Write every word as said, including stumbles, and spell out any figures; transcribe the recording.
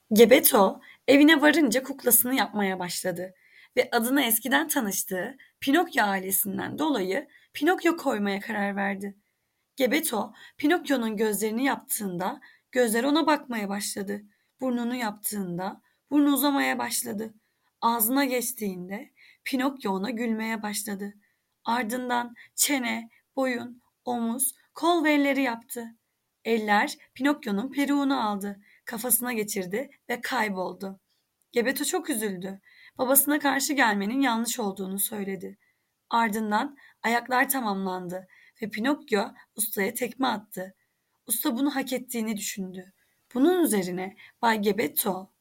Gepetto evine varınca kuklasını yapmaya başladı ve adını eskiden tanıştığı Pinokyo ailesinden dolayı Pinokyo koymaya karar verdi. Gepetto, Pinokyo'nun gözlerini yaptığında gözler ona bakmaya başladı. Burnunu yaptığında burnu uzamaya başladı. Ağzına geçtiğinde Pinokyo ona gülmeye başladı. Ardından çene, boyun, omuz, kol ve elleri yaptı. Eller Pinokyo'nun peruğunu aldı, kafasına geçirdi ve kayboldu. Gepetto çok üzüldü. Babasına karşı gelmenin yanlış olduğunu söyledi. Ardından ayaklar tamamlandı ve Pinokyo ustaya tekme attı. Usta bunu hak ettiğini düşündü. Bunun üzerine Bay Gepetto